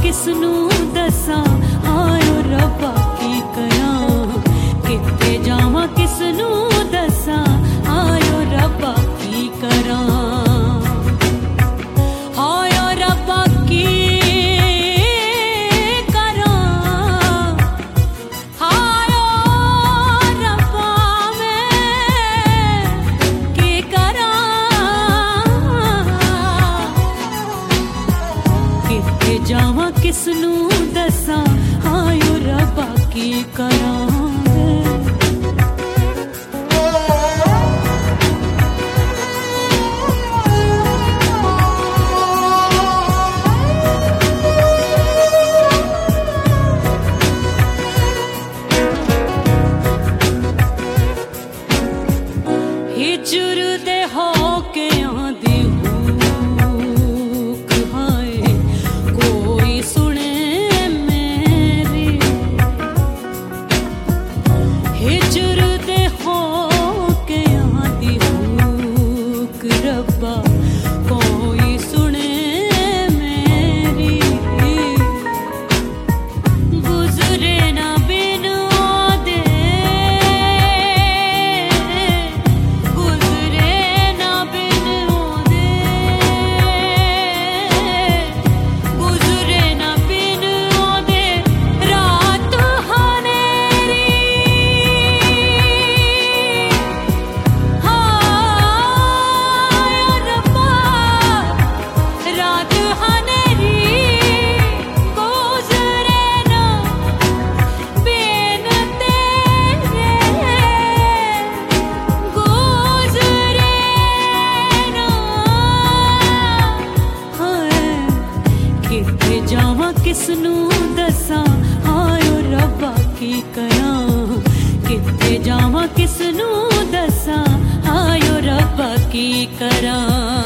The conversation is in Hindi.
किसनू दसा आयो रब्बा की करा किथे जावा किसनू दसा आयो रब्बा की करा आयो रब्बा की करा आयो रब्बा मैं की करा किथे जावा किसनू दसा आयो रब्बा की करा हिजर दे हो के आंदी हुक हाय कोई सुने मेरी हिजर दे हो के आंदी हुक रब्बा कोई सुने मेरी गुजरे ना बिन ओदे गुजरे ना बिन ओदे गुजरे ना बिन ओदे रात हनेरी हाय रब्बा रात हनेरी गुजरे ना बिन तेरे गुजरे ना हाय किथे जावा किसनू दसा आयो रब्बा की करा किथे जावा किसनू दसा आयो रब्बा की करा